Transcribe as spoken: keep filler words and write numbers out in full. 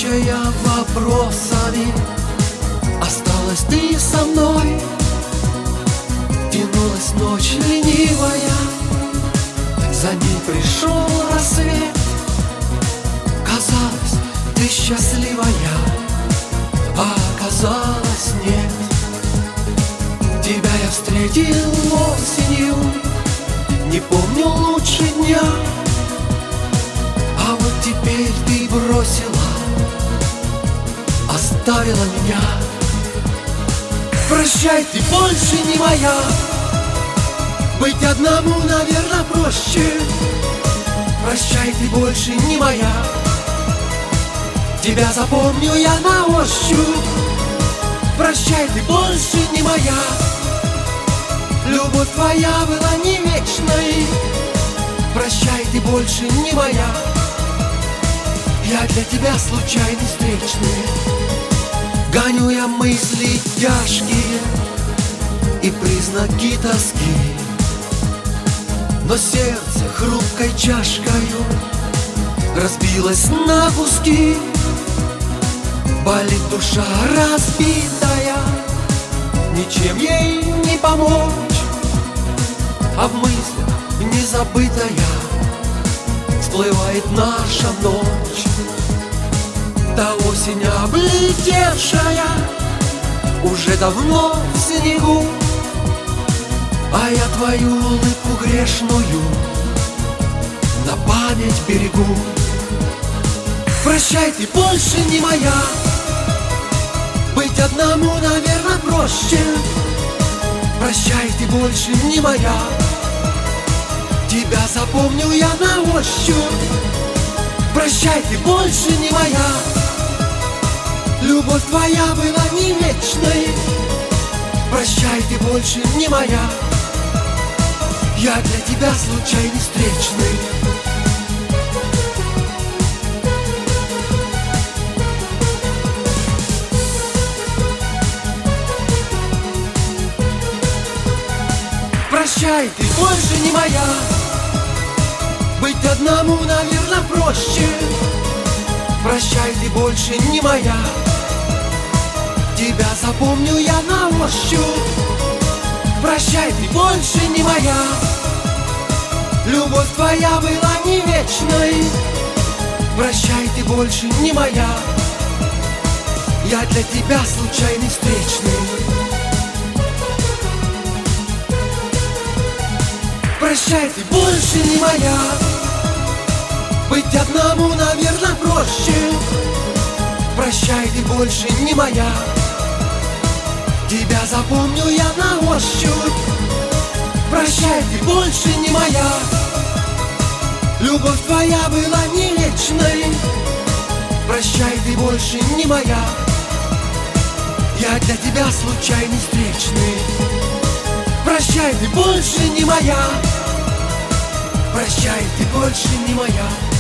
мучая вопросами. Осталась ты со мной, тянулась ночь ленивая, за ней пришел рассвет. Казалось, ты счастливая, а оказалось нет. Тебя я встретил осенью, не помню лучше дня. А вот теперь ты бросила, оставила меня. Прощай, ты больше не моя. Быть одному, наверное, проще. Прощай, ты больше не моя. Тебя запомню я на ощупь. Прощай, ты больше не моя. Любовь твоя была не вечной. Прощай, ты больше не моя. Я для тебя случайный встречный. Гоню я мысли тяжкие и признаки тоски, но сердце хрупкой чашкою разбилось на куски. Болит душа разбитая, ничем ей не помочь, а в мыслях незабытая всплывает наша ночь. Та осень облетевшая уже давно в снегу, а я твою улыбку грешную на память берегу. Прощай, ты больше не моя. Быть одному, наверное, проще. Прощай, ты больше не моя. Тебя запомню я на ощупь. Прощай, ты больше не моя. Любовь твоя была не вечной. Прощай, ты больше не моя. Я для тебя случайный встречный. Прощай, ты больше не моя. Быть одному, наверное, проще. Прощай, ты больше не моя. Тебя запомню я на ощупь. Прощай, ты больше не моя. Любовь твоя была не вечной. Прощай, ты больше не моя. Я для тебя случайный встречный. Прощай, ты больше не моя. Быть одному, наверное, проще. Прощай, ты больше не моя. Тебя запомню я на ощупь. Прощай, ты больше не моя. Любовь твоя была не вечной. Прощай, ты больше не моя. Я для тебя случайный встречный. Прощай, ты больше не моя. Прощай, ты больше не моя.